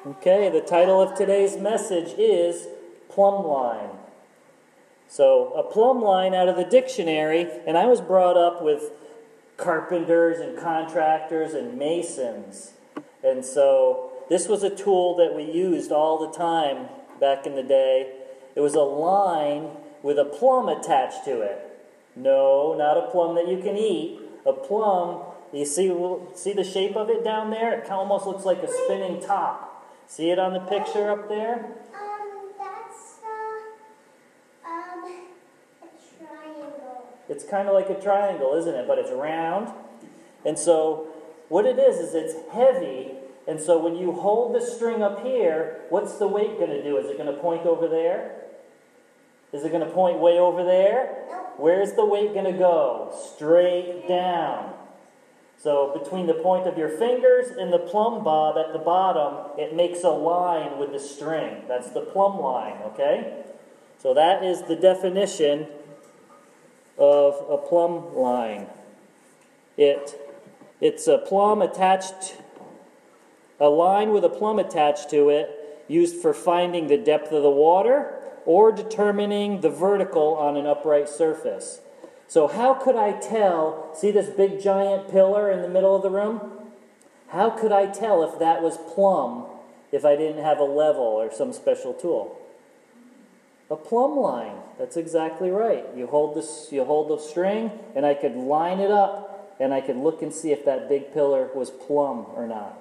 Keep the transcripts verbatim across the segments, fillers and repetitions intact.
Okay, the title of today's message is Plumb Line. So, a plumb line out of the dictionary, and I was brought up with carpenters and contractors and masons. And so, this was a tool that we used all the time back in the day. It was a line with a plumb attached to it. No, not a plum that you can eat. A plumb, you see, see the shape of it down there? It almost looks like a spinning top. See it on the picture up there? Um, that's uh, um, a triangle. It's kind of like a triangle, isn't it? But it's round. And so what it is, is it's heavy. And so when you hold the string up here, what's the weight going to do? Is it going to point over there? Is it going to point way over there? Nope. Where's the weight going to go? Straight down. So between the point of your fingers and the plumb bob at the bottom, it makes a line with the string. That's the plumb line, okay? So that is the definition of a plumb line. It, it's a plumb attached, a line with a plumb attached to it, used for finding the depth of the water or determining the vertical on an upright surface. So how could I tell, see this big giant pillar in the middle of the room? How could I tell if that was plumb if I didn't have a level or some special tool? A plumb line, that's exactly right. You hold this, you hold the string, and I could line it up, and I could look and see if that big pillar was plumb or not.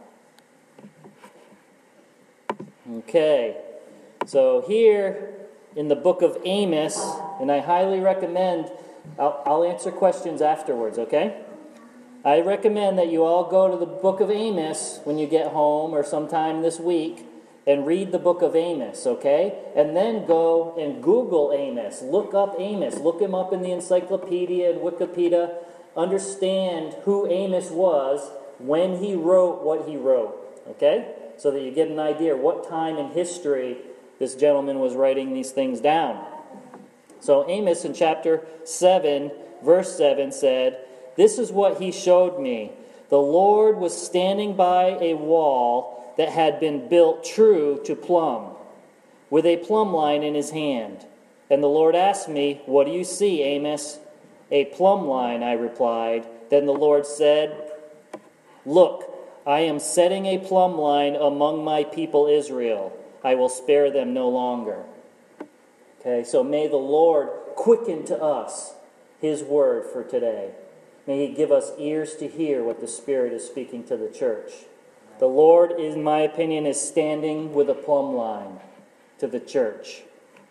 Okay, so here in the book of Amos, and I highly recommend, I'll, I'll answer questions afterwards, okay? I recommend that you all go to the book of Amos when you get home or sometime this week and read the book of Amos, okay? And then go and Google Amos. Look up Amos. Look him up in the encyclopedia and Wikipedia. Understand who Amos was when he wrote what he wrote, okay? So that you get an idea what time in history this gentleman was writing these things down. So Amos in chapter seven, verse seven said, "This is what he showed me. The Lord was standing by a wall that had been built true to plumb, with a plumb line in his hand. And the Lord asked me, 'What do you see, Amos?' 'A plumb line,' I replied. Then the Lord said, 'Look, I am setting a plumb line among my people Israel. I will spare them no longer.'" Okay, so may the Lord quicken to us His word for today. May He give us ears to hear what the Spirit is speaking to the church. The Lord, in my opinion, is standing with a plumb line to the church.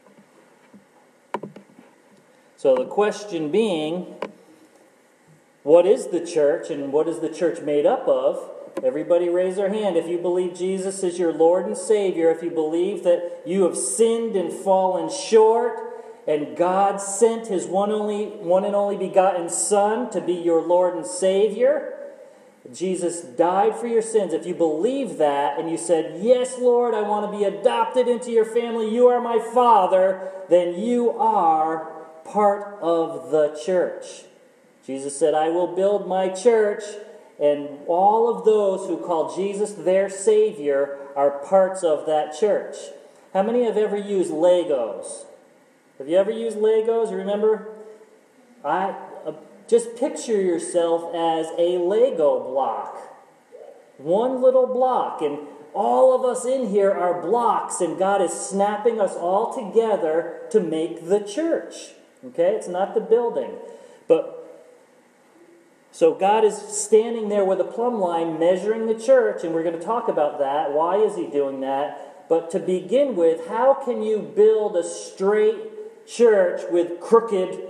So the question being, what is the church and what is the church made up of? Everybody raise their hand if you believe Jesus is your Lord and Savior, if you believe that you have sinned and fallen short, and God sent His one only, one and only begotten Son to be your Lord and Savior. Jesus died for your sins. If you believe that and you said, "Yes, Lord, I want to be adopted into your family. You are my Father," then you are part of the church. Jesus said, "I will build my church," and all of those who call Jesus their Savior are parts of that church. How many have ever used Legos? Have you ever used Legos? Remember? I uh, just picture yourself as a Lego block. One little block. And all of us in here are blocks. And God is snapping us all together to make the church. Okay? It's not the building. But so God is standing there with a plumb line measuring the church, and we're going to talk about that. Why is He doing that? But to begin with, how can you build a straight church with crooked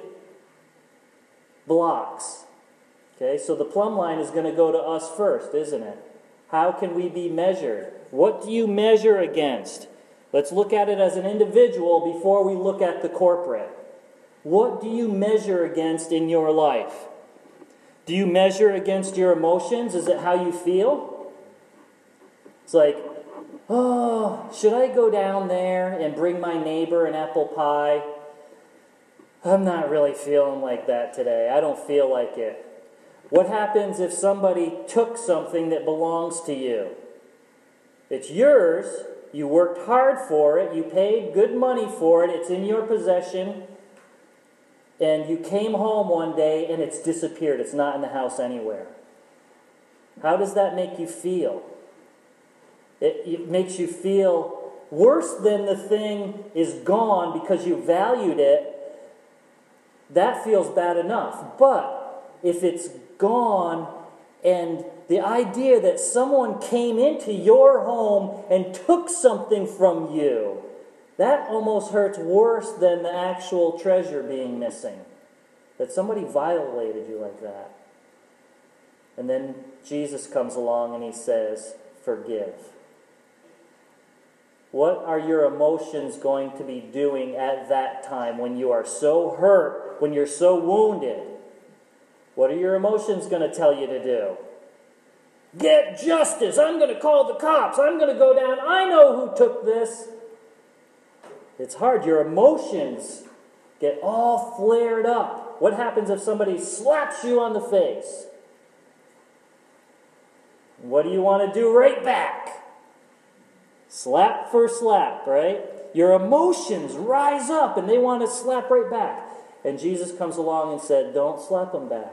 blocks? Okay, so the plumb line is going to go to us first, isn't it? How can we be measured? What do you measure against? Let's look at it as an individual before we look at the corporate. What do you measure against in your life? Do you measure against your emotions? Is it how you feel? It's like, oh, should I go down there and bring my neighbor an apple pie? I'm not really feeling like that today. I don't feel like it. What happens if somebody took something that belongs to you? It's yours. You worked hard for it. You paid good money for it. It's in your possession. And you came home one day and it's disappeared. It's not in the house anywhere. How does that make you feel? It, it makes you feel worse than the thing is gone because you valued it. That feels bad enough. But if it's gone and the idea that someone came into your home and took something from you, that almost hurts worse than the actual treasure being missing. That somebody violated you like that. And then Jesus comes along and he says, forgive. What are your emotions going to be doing at that time when you are so hurt, when you're so wounded? What are your emotions going to tell you to do? Get justice. I'm going to call the cops. I'm going to go down. I know who took this. It's hard. Your emotions get all flared up. What happens if somebody slaps you on the face? What do you want to do right back? Slap for slap, right? Your emotions rise up and they want to slap right back. And Jesus comes along and said, don't slap them back.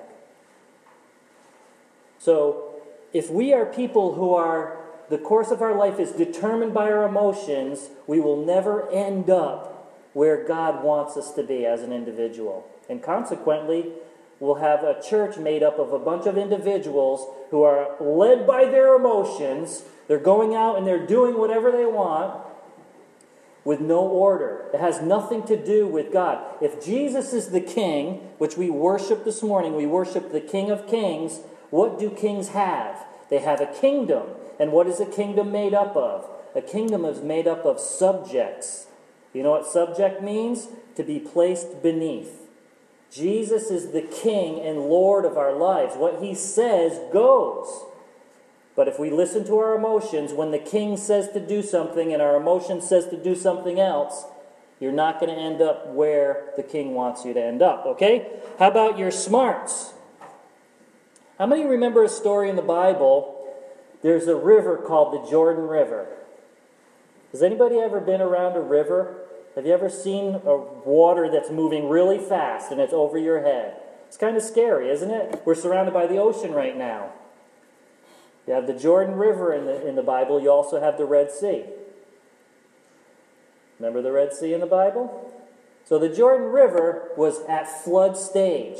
So, if we are people who are, the course of our life is determined by our emotions, we will never end up where God wants us to be as an individual. And consequently, we'll have a church made up of a bunch of individuals who are led by their emotions. They're going out and they're doing whatever they want with no order. It has nothing to do with God. If Jesus is the king, which we worship this morning, we worship the King of Kings. What do kings have? They have a kingdom. And what is a kingdom made up of? A kingdom is made up of subjects. You know what subject means? To be placed beneath. Jesus is the King and Lord of our lives. What he says goes. But if we listen to our emotions, when the king says to do something and our emotion says to do something else, you're not going to end up where the king wants you to end up, okay? How about your smarts? How many remember a story in the Bible? There's a river called the Jordan River. Has anybody ever been around a river? Have you ever seen a water that's moving really fast and it's over your head? It's kind of scary, isn't it? We're surrounded by the ocean right now. You have the Jordan River in the, in the Bible. You also have the Red Sea. Remember the Red Sea in the Bible? So the Jordan River was at flood stage.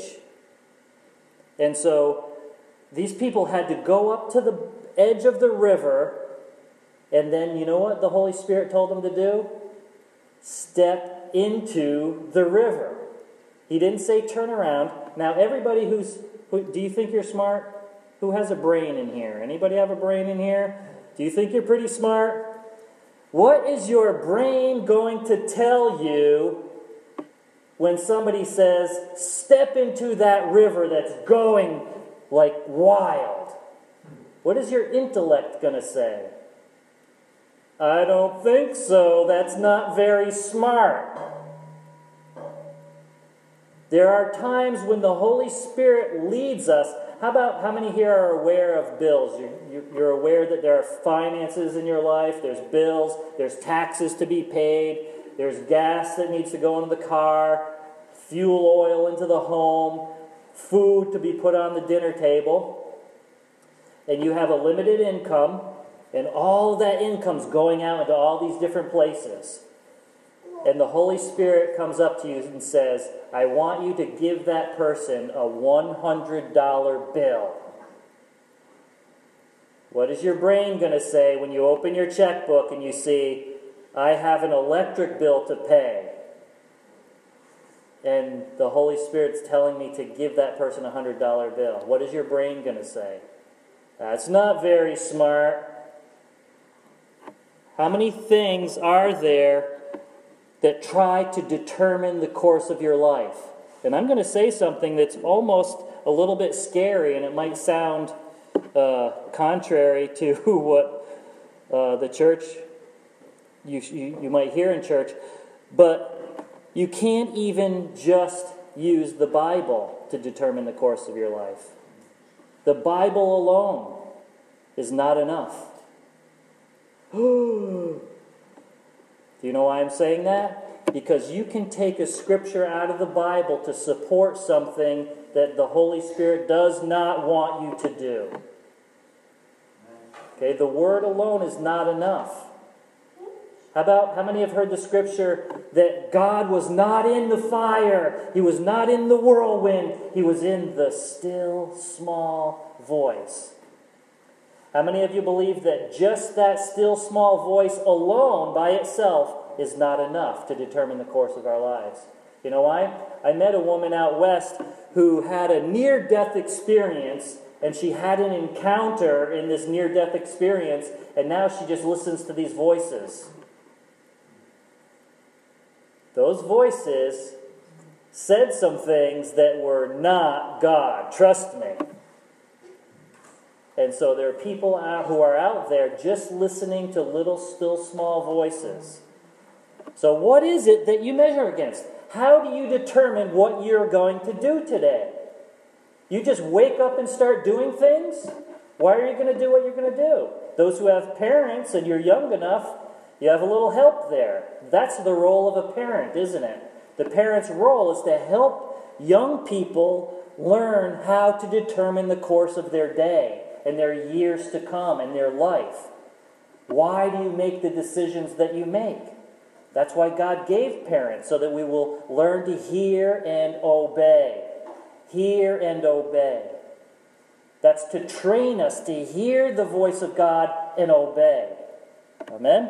And so these people had to go up to the edge of the river, and then you know what the Holy Spirit told them to do? Step into the river. He didn't say turn around. Now everybody who's, who, do you think you're smart? Who has a brain in here? Anybody have a brain in here? Do you think you're pretty smart? What is your brain going to tell you when somebody says, step into that river that's going like wild? What is your intellect going to say? I don't think so. That's not very smart. There are times when the Holy Spirit leads us. How about how many here are aware of bills? You're, you're aware that there are finances in your life. There's bills. There's taxes to be paid. There's gas that needs to go into the car. Fuel oil into the home. Food to be put on the dinner table. And you have a limited income. And all of that income's going out into all these different places. And the Holy Spirit comes up to you and says, I want you to give that person a one hundred dollar bill. What is your brain going to say when you open your checkbook and you see, I have an electric bill to pay? And the Holy Spirit's telling me to give that person a one hundred dollar bill. What is your brain going to say? That's not very smart. How many things are there that try to determine the course of your life? And I'm going to say something that's almost a little bit scary, and it might sound uh, contrary to what uh, the church, you, you, you might hear in church, but you can't even just use the Bible to determine the course of your life. The Bible alone is not enough. Do you know why I'm saying that? Because you can take a scripture out of the Bible to support something that the Holy Spirit does not want you to do. Okay, the word alone is not enough. How about, how many have heard the scripture that God was not in the fire, He was not in the whirlwind, He was in the still small voice? How many of you believe that just that still small voice alone by itself is not enough to determine the course of our lives? You know why? I met a woman out west who had a near-death experience, and she had an encounter in this near-death experience, and now she just listens to these voices. Those voices said some things that were not God. Trust me. And so there are people out who are out there just listening to little, still, small voices. So what is it that you measure against? How do you determine what you're going to do today? You just wake up and start doing things? Why are you going to do what you're going to do? Those who have parents and you're young enough, you have a little help there. That's the role of a parent, isn't it? The parent's role is to help young people learn how to determine the course of their day and their years to come and their life. Why do you make the decisions that you make? That's why God gave parents, so that we will learn to hear and obey. Hear and obey. That's to train us to hear the voice of God and obey. Amen?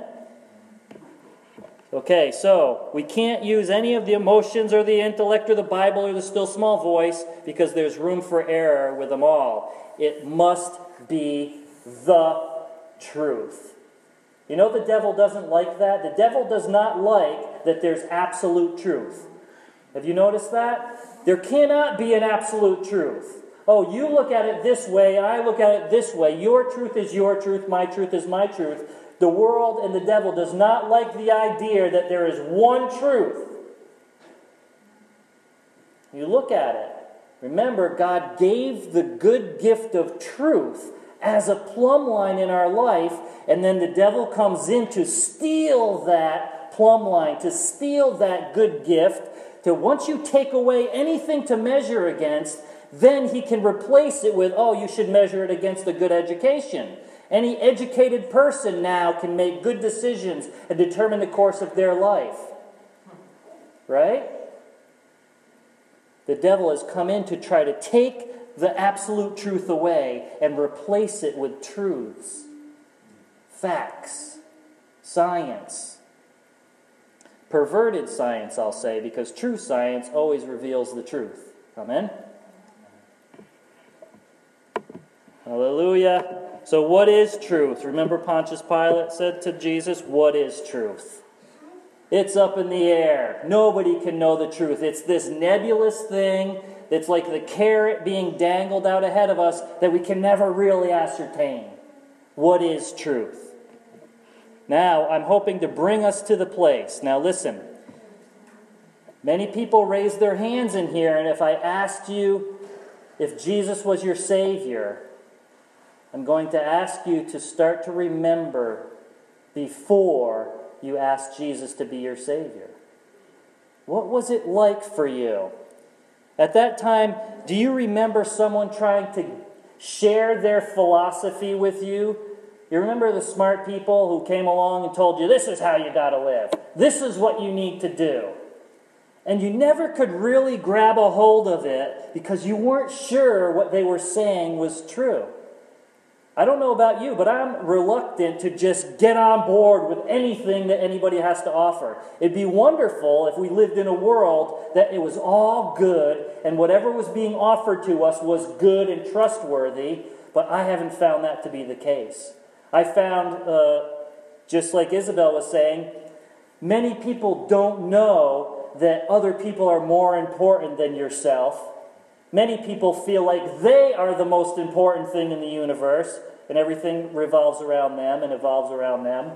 Okay, so we can't use any of the emotions or the intellect or the Bible or the still small voice because there's room for error with them all. It must be the truth. You know the devil doesn't like that? The devil does not like that there's absolute truth. Have you noticed that? There cannot be an absolute truth. Oh, you look at it this way, I look at it this way. Your truth is your truth, my truth is my truth. The world and the devil does not like the idea that there is one truth. You look at it. Remember, God gave the good gift of truth as a plumb line in our life, and then the devil comes in to steal that plumb line, to steal that good gift, to once you take away anything to measure against, then he can replace it with, oh, you should measure it against a good education. Any educated person now can make good decisions and determine the course of their life. Right? The devil has come in to try to take the absolute truth away and replace it with truths, facts, science. Perverted science, I'll say, because true science always reveals the truth. Amen? Hallelujah. So what is truth? Remember Pontius Pilate said to Jesus, what is truth? It's up in the air. Nobody can know the truth. It's this nebulous thing that's like the carrot being dangled out ahead of us that we can never really ascertain. What is truth? Now, I'm hoping to bring us to the place. Now listen. Many people raise their hands in here, and if I asked you if Jesus was your Savior, I'm going to ask you to start to remember before you asked Jesus to be your Savior. What was it like for you? At that time, do you remember someone trying to share their philosophy with you? You remember the smart people who came along and told you, this is how you got to live. This is what you need to do. And you never could really grab a hold of it because you weren't sure what they were saying was true. I don't know about you, but I'm reluctant to just get on board with anything that anybody has to offer. It'd be wonderful if we lived in a world that it was all good and whatever was being offered to us was good and trustworthy, but I haven't found that to be the case. I found, uh, just like Isabel was saying, many people don't know that other people are more important than yourself. Many people feel like they are the most important thing in the universe, and everything revolves around them and evolves around them.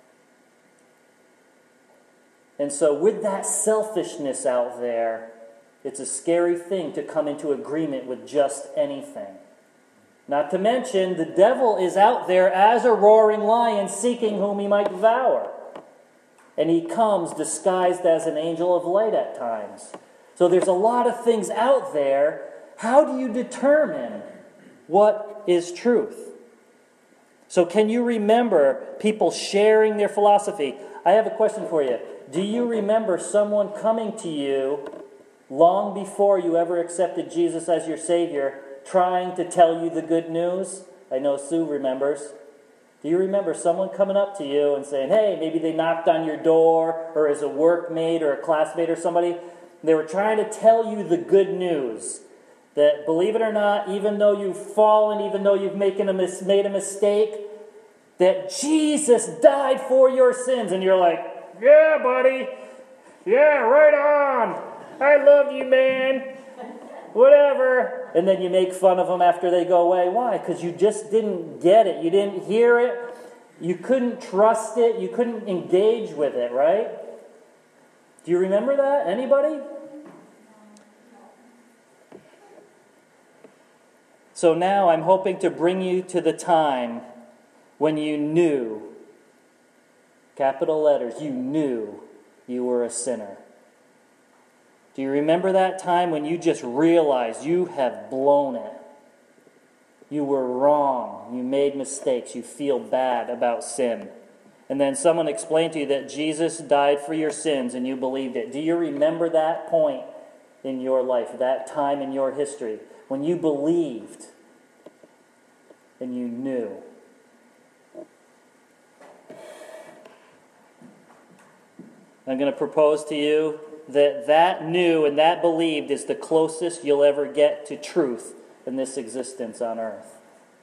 And so with that selfishness out there, it's a scary thing to come into agreement with just anything. Not to mention, the devil is out there as a roaring lion seeking whom he might devour. And he comes disguised as an angel of light at times. So there's a lot of things out there. How do you determine what is truth? So can you remember people sharing their philosophy? I have a question for you. Do you remember someone coming to you long before you ever accepted Jesus as your Savior, trying to tell you the good news? I know Sue remembers. Do you remember someone coming up to you and saying, hey, maybe they knocked on your door, or as a workmate or a classmate or somebody, they were trying to tell you the good news. That, believe it or not, even though you've fallen, even though you've making a mis- made a mistake, that Jesus died for your sins. And you're like, yeah, buddy. Yeah, right on. I love you, man. Whatever. And then you make fun of them after they go away. Why? Because you just didn't get it. You didn't hear it. You couldn't trust it. You couldn't engage with it, right? Do you remember that? Anybody? So now I'm hoping to bring you to the time when you knew, capital letters, you knew you were a sinner. Do you remember that time when you just realized you have blown it? You were wrong. You made mistakes. You feel bad about sin. And then someone explained to you that Jesus died for your sins and you believed it. Do you remember that point in your life, that time in your history, when you believed and you knew? I'm going to propose to you that that knew and that believed is the closest you'll ever get to truth in this existence on earth.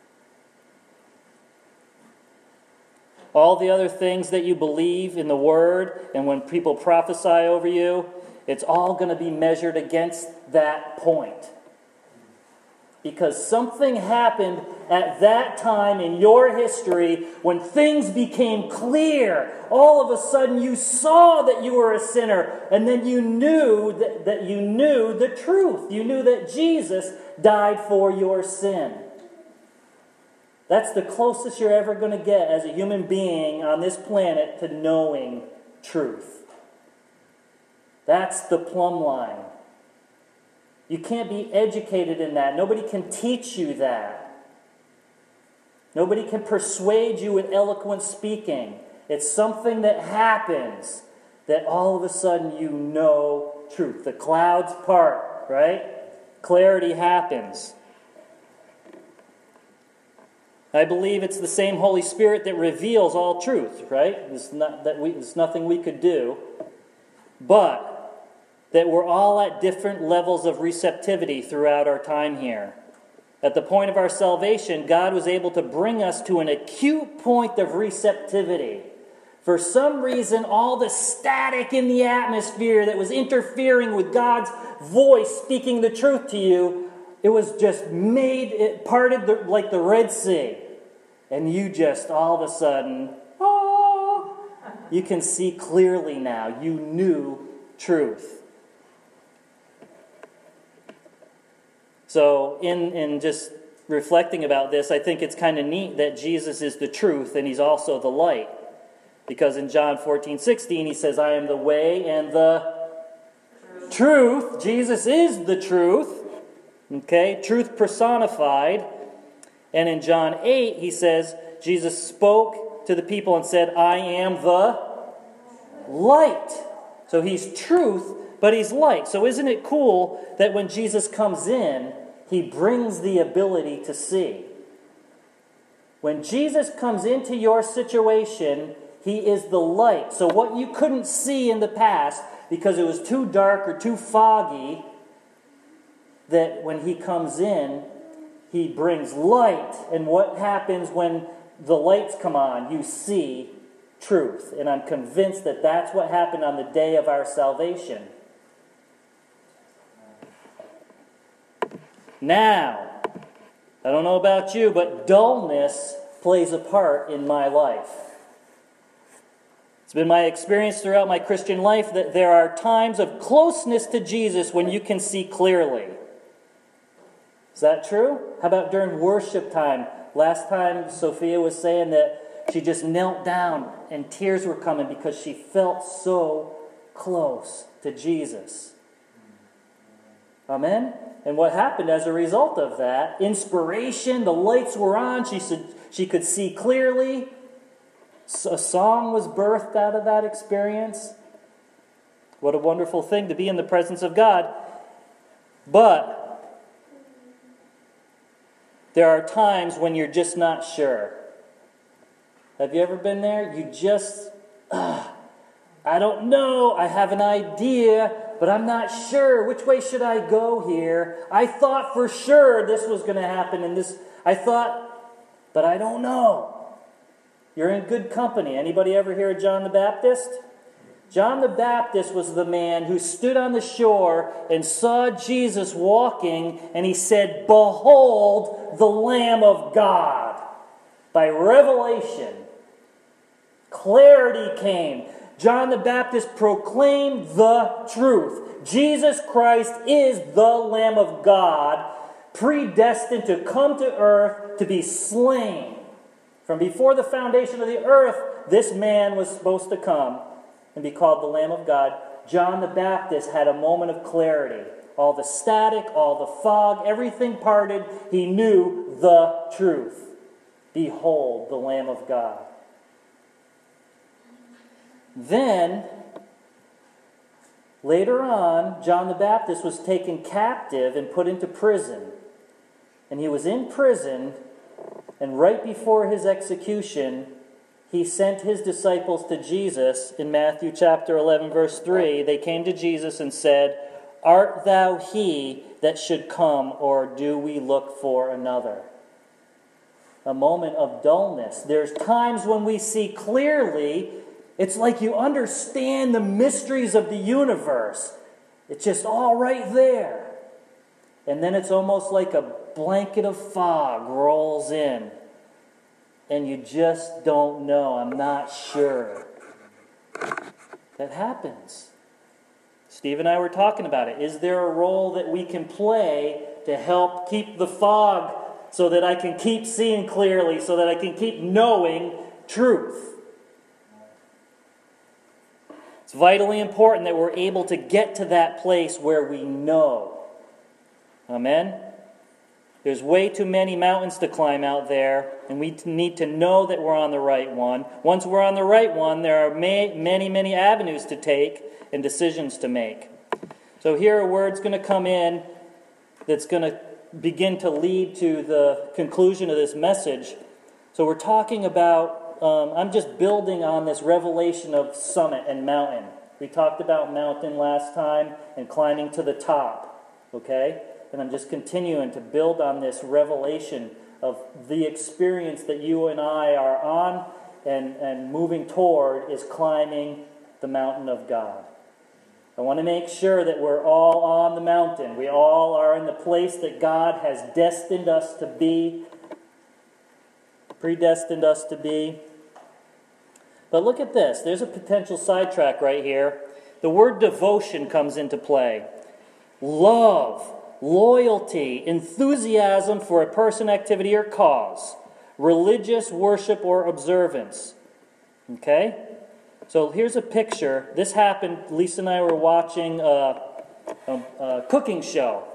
All the other things that you believe in the Word and when people prophesy over you, it's all going to be measured against that point. Because something happened at that time in your history when things became clear. All of a sudden you saw that you were a sinner, and then you knew that, that you knew the truth. You knew that Jesus died for your sin. That's the closest you're ever going to get as a human being on this planet to knowing truth. That's the plumb line. You can't be educated in that. Nobody can teach you that. Nobody can persuade you with eloquent speaking. It's something that happens that all of a sudden you know truth. The clouds part, right? Clarity happens. I believe it's the same Holy Spirit that reveals all truth, right? It's not that we, it's nothing we could do. But that we're all at different levels of receptivity throughout our time here. At the point of our salvation, God was able to bring us to an acute point of receptivity. For some reason, all the static in the atmosphere that was interfering with God's voice speaking the truth to you, it was just made, it parted the, like the Red Sea. And you just, all of a sudden, oh, you can see clearly now. You knew truth. So in, in just reflecting about this, I think it's kind of neat that Jesus is the truth and he's also the light. Because in John fourteen sixteen, he says, I am the way and the truth. truth. Jesus is the truth. Okay, truth personified. And in John eight, he says, Jesus spoke to the people and said, I am the light. So he's truth, but he's light. So isn't it cool that when Jesus comes in, he brings the ability to see? When Jesus comes into your situation, he is the light. So what you couldn't see in the past because it was too dark or too foggy, that when he comes in, he brings light. And what happens when the lights come on? You see truth. And I'm convinced that that's what happened on the day of our salvation. Now, I don't know about you, but dullness plays a part in my life. It's been my experience throughout my Christian life that there are times of closeness to Jesus when you can see clearly. Is that true? How about during worship time? Last time Sophia was saying that she just knelt down and tears were coming because she felt so close to Jesus. Amen? And what happened as a result of that? Inspiration, the lights were on, she, said, she could see clearly. A song was birthed out of that experience. What a wonderful thing to be in the presence of God. But there are times when you're just not sure. Have you ever been there? You just, uh, I don't know, I have an idea, but I'm not sure. Which way should I go here? I thought for sure this was going to happen, and this, I thought, but I don't know. You're in good company. Anybody ever hear of John the Baptist? John the Baptist was the man who stood on the shore and saw Jesus walking, and he said, "Behold the Lamb of God." By revelation, clarity came. John the Baptist proclaimed the truth. Jesus Christ is the Lamb of God, predestined to come to earth to be slain. From before the foundation of the earth, this man was supposed to come and be called the Lamb of God. John the Baptist had a moment of clarity. All the static, all the fog, everything parted. He knew the truth. Behold, the Lamb of God. Then, later on, John the Baptist was taken captive and put into prison. And he was in prison, and right before his execution, he sent his disciples to Jesus in Matthew chapter eleven, verse three. They came to Jesus and said, "Art thou he that should come, or do we look for another?" A moment of dullness. There's times when we see clearly. It's like you understand the mysteries of the universe. It's just all right there. And then it's almost like a blanket of fog rolls in. And you just don't know. I'm not sure. That happens. Steve and I were talking about it. Is there a role that we can play to help keep the fog so that I can keep seeing clearly, so that I can keep knowing truth? It's vitally important that we're able to get to that place where we know. Amen? There's way too many mountains to climb out there, and we need to know that we're on the right one. Once we're on the right one, there are may, many, many avenues to take and decisions to make. So here a word's going to come in that's going to begin to lead to the conclusion of this message. So we're talking about, um, I'm just building on this revelation of summit and mountain. We talked about mountain last time and climbing to the top, okay? And I'm just continuing to build on this revelation of the experience that you and I are on and, and moving toward is climbing the mountain of God. I want to make sure that we're all on the mountain. We all are in the place that God has destined us to be, predestined us to be. But look at this. There's a potential sidetrack right here. The word devotion comes into play. Love, loyalty, enthusiasm for a person, activity, or cause. Religious worship or observance. Okay? So here's a picture. This happened, Lisa and I were watching a, a, a cooking show.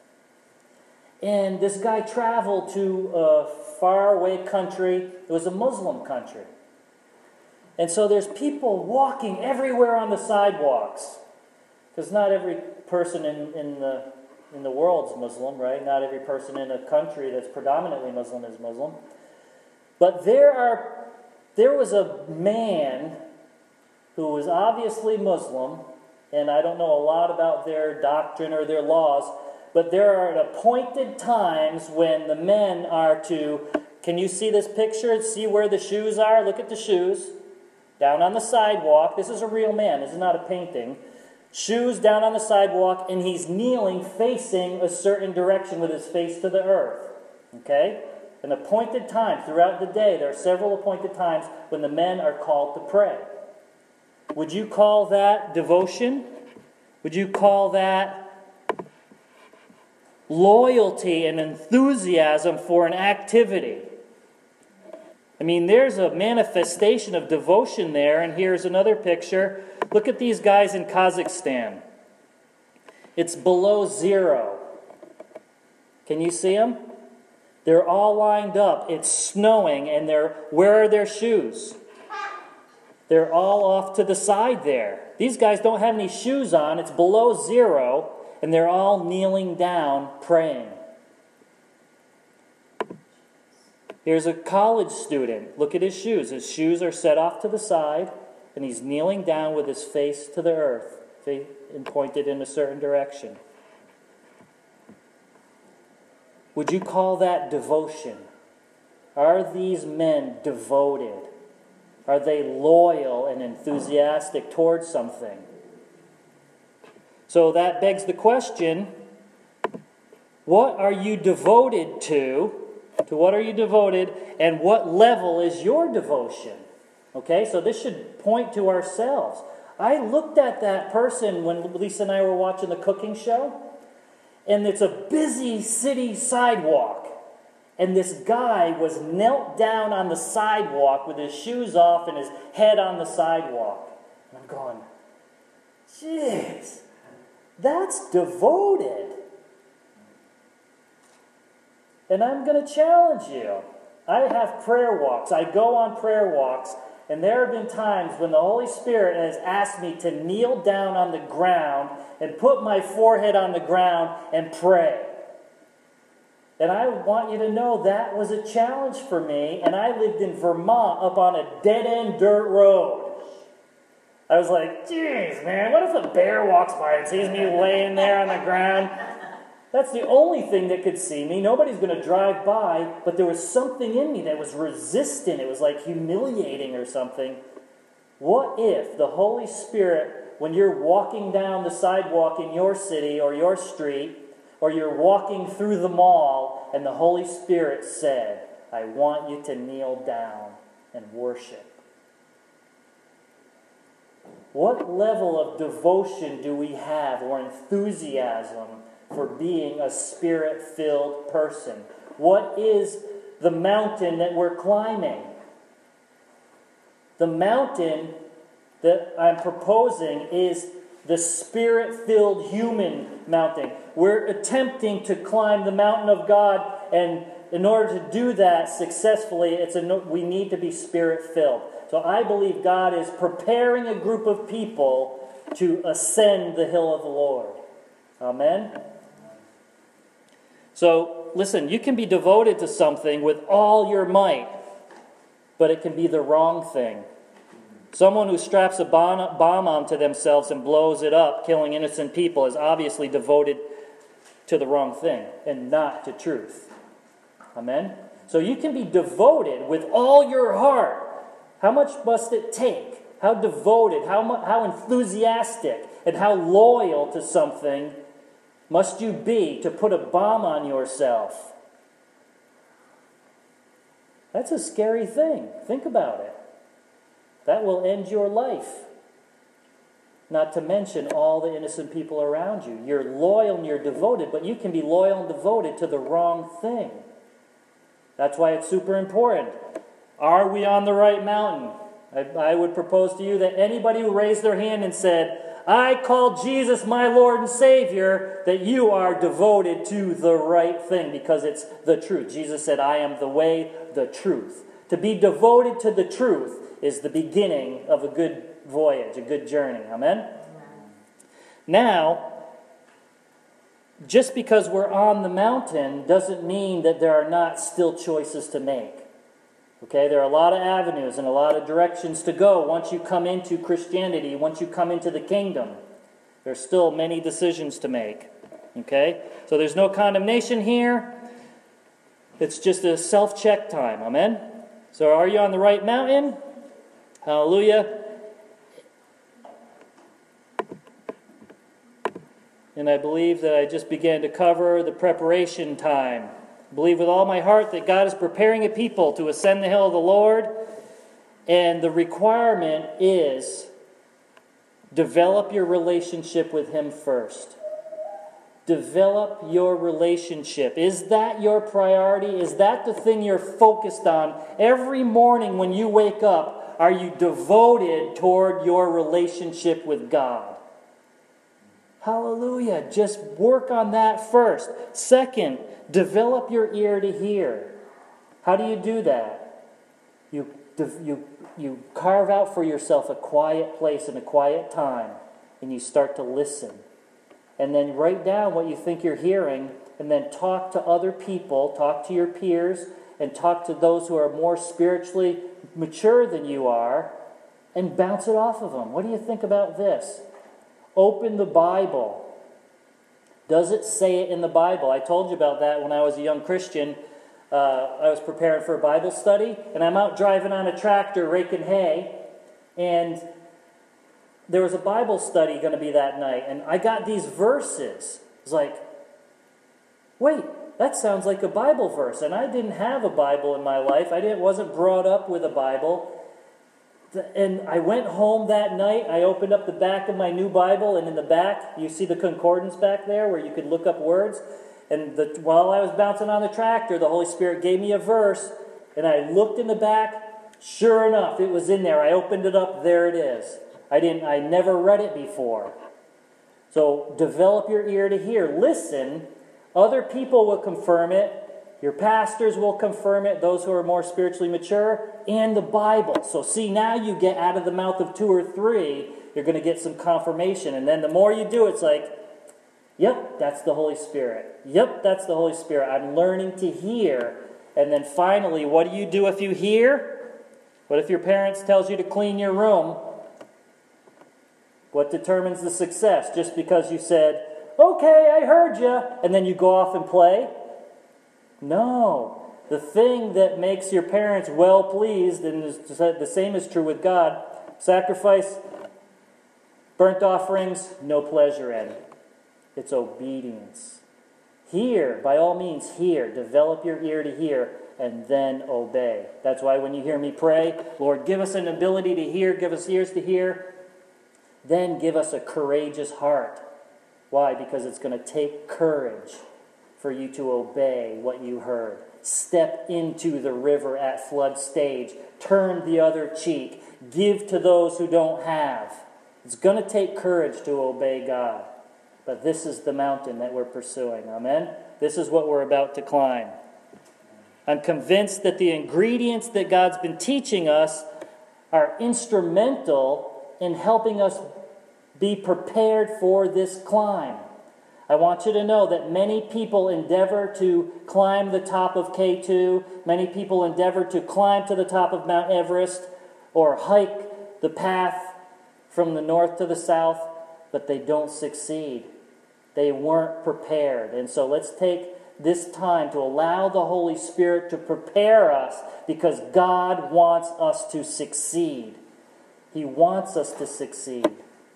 And this guy traveled to a faraway country. It was a Muslim country. And so there's people walking everywhere on the sidewalks. Because not every person in, in the in the world's Muslim, right? Not every person in a country that's predominantly Muslim is Muslim. But there are there was a man who was obviously Muslim, and I don't know a lot about their doctrine or their laws, but there are appointed times when the men are to, can you see this picture? See where the shoes are? Look at the shoes. Down on the sidewalk. This is a real man. This is not a painting. Shoes down on the sidewalk, and he's kneeling facing a certain direction with his face to the earth. Okay? An appointed time throughout the day. There are several appointed times when the men are called to pray. Would you call that devotion? Would you call that loyalty and enthusiasm for an activity. I mean, there's a manifestation of devotion there, and here's another picture. Look at these guys in Kazakhstan. It's below zero. Can you see them? They're all lined up. It's snowing, and they're where are their shoes? They're all off to the side there. These guys don't have any shoes on. It's below zero, and they're all kneeling down praying. Here's a college student. Look at his shoes. His shoes are set off to the side, and he's kneeling down with his face to the earth and pointed in a certain direction. Would you call that devotion? Are these men devoted? Are they loyal and enthusiastic towards something? So that begs the question, what are you devoted to? To what are you devoted, and what level is your devotion? Okay, so this should point to ourselves. I looked at that person when Lisa and I were watching the cooking show, and it's a busy city sidewalk. And this guy was knelt down on the sidewalk with his shoes off and his head on the sidewalk. And I'm going, jeez, that's devoted. And I'm going to challenge you. I have prayer walks. I go on prayer walks, and there have been times when the Holy Spirit has asked me to kneel down on the ground and put my forehead on the ground and pray. And I want you to know that was a challenge for me, and I lived in Vermont up on a dead-end dirt road. I was like, geez, man, what if a bear walks by and sees me laying there on the ground? That's the only thing that could see me. Nobody's going to drive by, but there was something in me that was resistant. It was like humiliating or something. What if the Holy Spirit, when you're walking down the sidewalk in your city or your street, or you're walking through the mall, and the Holy Spirit said, I want you to kneel down and worship? What level of devotion do we have, or enthusiasm, for being a Spirit-filled person? What is the mountain that we're climbing? The mountain that I'm proposing is the Spirit-filled human mountain. We're attempting to climb the mountain of God, and in order to do that successfully, it's a, we need to be Spirit-filled. So I believe God is preparing a group of people to ascend the hill of the Lord. Amen? So, listen, you can be devoted to something with all your might, but it can be the wrong thing. Someone who straps a bomb, bomb onto themselves and blows it up, killing innocent people, is obviously devoted to the wrong thing and not to truth. Amen? So you can be devoted with all your heart. How much must it take? How devoted, how, mu- how enthusiastic, and how loyal to something must you be to put a bomb on yourself? That's a scary thing. Think about it. That will end your life. Not to mention all the innocent people around you. You're loyal and you're devoted, but you can be loyal and devoted to the wrong thing. That's why it's super important. Are we on the right mountain? I, I would propose to you that anybody who raised their hand and said, I call Jesus my Lord and Savior, that you are devoted to the right thing because it's the truth. Jesus said, I am the way, the truth. To be devoted to the truth is the beginning of a good voyage, a good journey. Amen? Amen. Now, just because we're on the mountain doesn't mean that there are not still choices to make. Okay, there are a lot of avenues and a lot of directions to go once you come into Christianity, once you come into the kingdom. There's still many decisions to make. Okay, so there's no condemnation here. It's just a self-check time. Amen? So are you on the right mountain? Hallelujah. And I believe that I just began to cover the preparation time. I believe with all my heart that God is preparing a people to ascend the hill of the Lord. And the requirement is develop your relationship with Him first. Develop your relationship. Is that your priority? Is that the thing you're focused on every morning when you wake up? Are you devoted toward your relationship with God? Hallelujah. Just work on that first. Second, develop your ear to hear. How do you do that? You, you, you carve out for yourself a quiet place and a quiet time, and you start to listen. And then write down what you think you're hearing, and then talk to other people, talk to your peers, and talk to those who are more spiritually mature than you are, and bounce it off of them. What do you think about this? Open the Bible. Does it say it in the Bible? I told you about that when I was a young Christian. Uh, I was preparing for a Bible study, and I'm out driving on a tractor raking hay, and there was a Bible study going to be that night, and I got these verses. It's like, wait, that sounds like a Bible verse, and I didn't have a Bible in my life. I didn't wasn't brought up with a Bible. And I went home that night. I opened up the back of my new Bible, and in the back, you see the concordance back there where you could look up words. And the, while I was bouncing on the tractor, the Holy Spirit gave me a verse, and I looked in the back. Sure enough, it was in there. I opened it up. There it is. I didn't. I never read it before. So develop your ear to hear. Listen. Other people will confirm it. Your pastors will confirm it, those who are more spiritually mature, and the Bible. So see, now you get out of the mouth of two or three, you're going to get some confirmation. And then the more you do, it's like, yep, that's the Holy Spirit. Yep, that's the Holy Spirit. I'm learning to hear. And then finally, what do you do if you hear? What if your parents tells you to clean your room? What determines the success? Just because you said, okay, I heard you, and then you go off and play? No. The thing that makes your parents well pleased, and the same is true with God, sacrifice, burnt offerings, no pleasure in. It's obedience. Hear, by all means, hear. Develop your ear to hear, and then obey. That's why when you hear me pray, Lord, give us an ability to hear, give us ears to hear, then give us a courageous heart. Why? Because it's going to take courage for you to obey what you heard. Step into the river at flood stage. Turn the other cheek. Give to those who don't have. It's going to take courage to obey God. But this is the mountain that we're pursuing. Amen? This is what we're about to climb. I'm convinced that the ingredients that God's been teaching us are instrumental in helping us be prepared for this climb. I want you to know that many people endeavor to climb the top of K two. Many people endeavor to climb to the top of Mount Everest or hike the path from the north to the south, but they don't succeed. They weren't prepared. And so let's take this time to allow the Holy Spirit to prepare us, because God wants us to succeed. He wants us to succeed.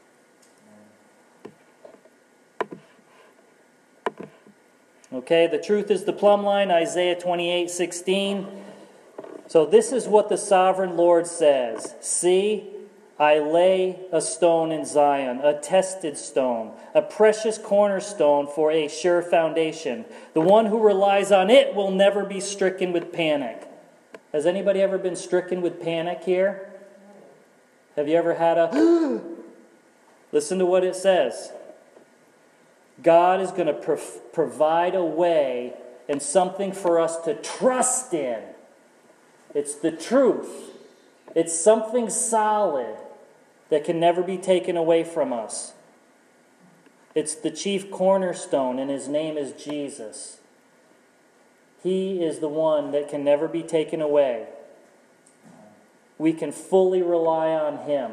Okay, the truth is the plumb line, Isaiah twenty-eight sixteen. So this is what the sovereign Lord says. See, I lay a stone in Zion, a tested stone, a precious cornerstone for a sure foundation. The one who relies on it will never be stricken with panic. Has anybody ever been stricken with panic here? Have you ever had a... Listen to what it says. God is going to pro- provide a way and something for us to trust in. It's the truth. It's something solid that can never be taken away from us. It's the chief cornerstone, and his name is Jesus. He is the one that can never be taken away. We can fully rely on him.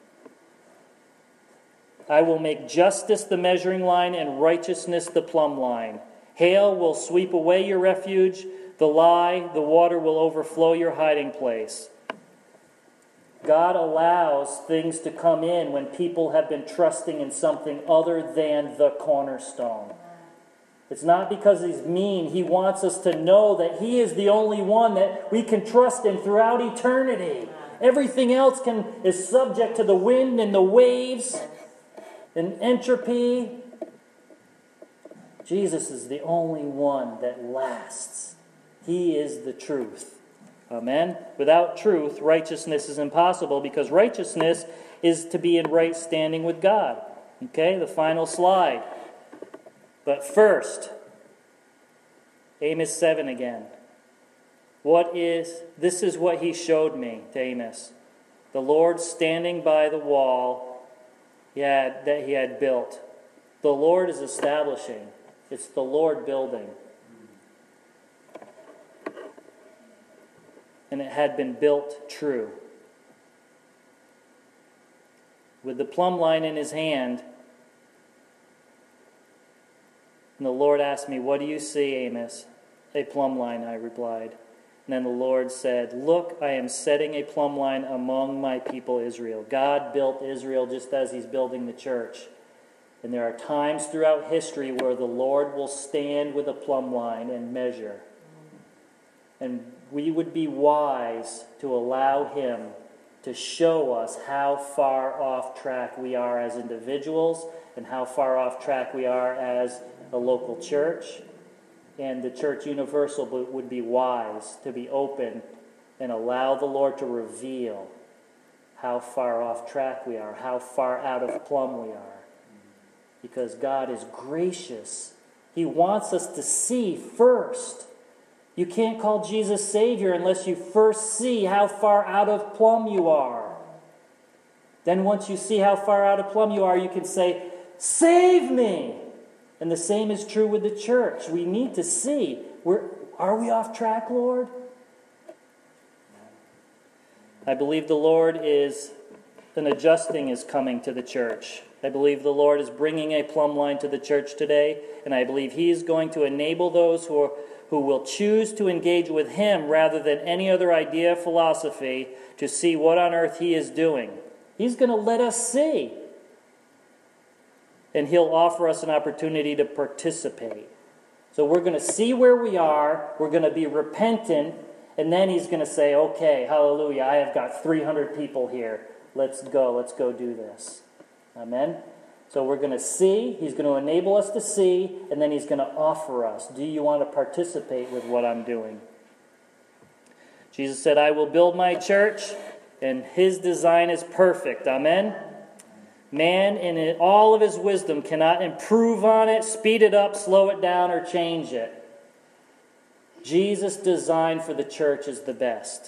I will make justice the measuring line and righteousness the plumb line. Hail will sweep away your refuge. The lie, the water will overflow your hiding place. God allows things to come in when people have been trusting in something other than the cornerstone. It's not because he's mean. He wants us to know that he is the only one that we can trust in throughout eternity. Everything else can is subject to the wind and the waves and entropy. Jesus is the only one that lasts. He is the truth. Amen? Without truth, righteousness is impossible, because righteousness is to be in right standing with God. Okay, the final slide. But first, Amos seven again. What is, this is what he showed me to Amos. The Lord standing by the wall he had, that he had built. The Lord is establishing. It's the Lord building. And it had been built true. With the plumb line in his hand, and the Lord asked me, "What do you see, Amos?" "A plumb line," I replied. And then the Lord said, "Look, I am setting a plumb line among my people Israel." God built Israel just as he's building the church. And there are times throughout history where the Lord will stand with a plumb line and measure. And we would be wise to allow him to show us how far off track we are as individuals and how far off track we are as a local church. And the church universal would be wise to be open and allow the Lord to reveal how far off track we are, how far out of plumb we are. Because God is gracious. He wants us to see first. You can't call Jesus Savior unless you first see how far out of plumb you are. Then once you see how far out of plumb you are, you can say, "Save me!" And the same is true with the church. We need to see, we're, are we off track, Lord? I believe the Lord is, an adjusting is coming to the church. I believe the Lord is bringing a plumb line to the church today, and I believe he is going to enable those who are, who will choose to engage with him rather than any other idea, philosophy, to see what on earth he is doing. He's going to let us see. And he'll offer us an opportunity to participate. So we're going to see where we are, we're going to be repentant, and then he's going to say, "Okay, hallelujah, I have got three hundred people here. Let's go, let's go do this." Amen? So we're going to see, he's going to enable us to see, and then he's going to offer us, "Do you want to participate with what I'm doing?" Jesus said, "I will build my church," and his design is perfect. Amen? Man, in all of his wisdom, cannot improve on it, speed it up, slow it down, or change it. Jesus' design for the church is the best.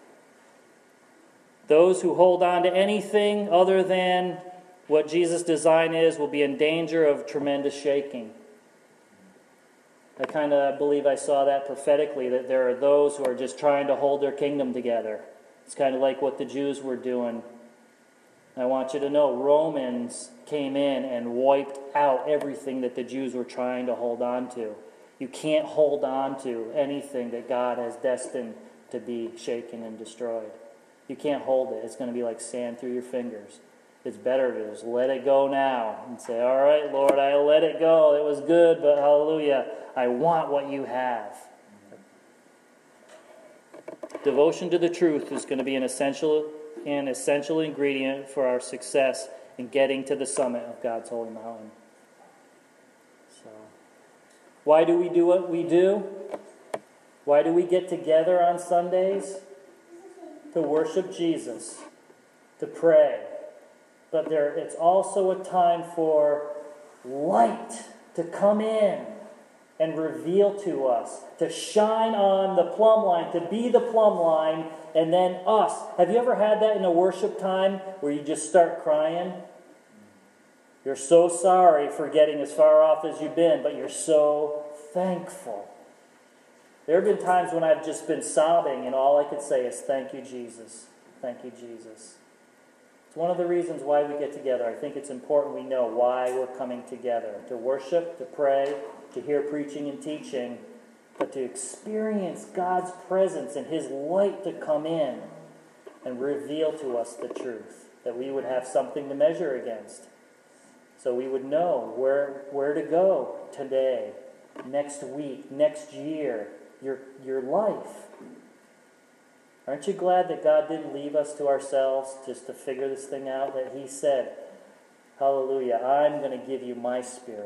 Those who hold on to anything other than what Jesus' design is will be in danger of tremendous shaking. I kind of believe I saw that prophetically, that there are those who are just trying to hold their kingdom together. It's kind of like what the Jews were doing. I want you to know, Romans came in and wiped out everything that the Jews were trying to hold on to. You can't hold on to anything that God has destined to be shaken and destroyed. You can't hold it. It's going to be like sand through your fingers. It's better to just let it go now and say, "All right, Lord, I let it go. It was good, but hallelujah, I want what you have." Devotion to the truth is going to be an essential an essential ingredient for our success in getting to the summit of God's holy mountain. So, why do we do what we do? Why do we get together on Sundays? To worship Jesus, to pray. But there, it's also a time for light to come in and reveal to us, to shine on the plumb line, to be the plumb line, and then us. Have you ever had that in a worship time where you just start crying? You're so sorry for getting as far off as you've been, but you're so thankful. There have been times when I've just been sobbing, and all I could say is, "Thank you, Jesus. Thank you, Jesus." It's one of the reasons why we get together. I think it's important we know why we're coming together. To worship, to pray, to hear preaching and teaching, but to experience God's presence and his light to come in and reveal to us the truth, that we would have something to measure against. So we would know where, where to go today, next week, next year, your, your life. Aren't you glad that God didn't leave us to ourselves just to figure this thing out? That he said, "Hallelujah, I'm going to give you my spirit.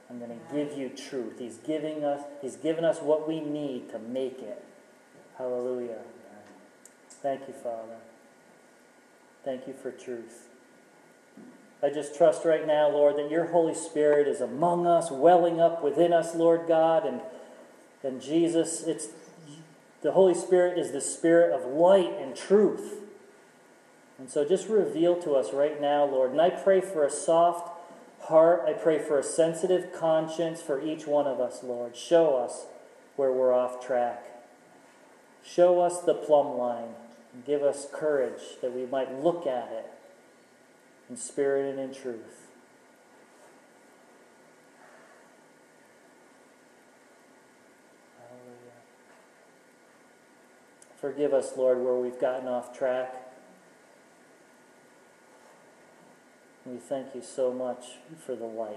I'm going to give you truth. He's giving us, He's given us what we need to make it. Hallelujah. Thank you, Father. Thank you for truth. I just trust right now, Lord, that your Holy Spirit is among us, welling up within us, Lord God. And, and Jesus, it's the Holy Spirit is the Spirit of light and truth. And so just reveal to us right now, Lord. And I pray for a soft heart. I pray for a sensitive conscience for each one of us, Lord. Show us where we're off track. Show us the plumb line. And give us courage that we might look at it in spirit and in truth. Hallelujah. Forgive us, Lord, where we've gotten off track. We thank you so much for the light.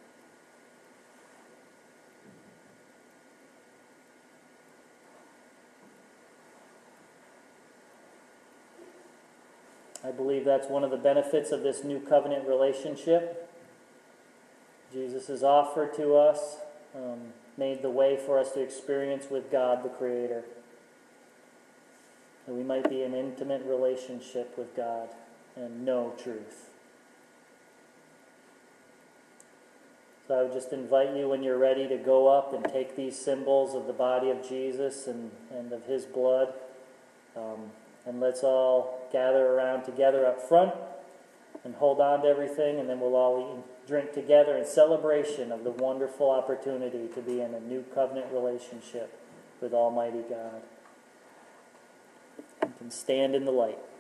I believe that's one of the benefits of this new covenant relationship. Jesus has offered to us, um, made the way for us to experience with God, the Creator. That we might be in intimate relationship with God and know truth. So I would just invite you when you're ready to go up and take these symbols of the body of Jesus and, and of His blood. Um, and let's all gather around together up front and hold on to everything, and then we'll all eat and drink together in celebration of the wonderful opportunity to be in a new covenant relationship with Almighty God. You can stand in the light.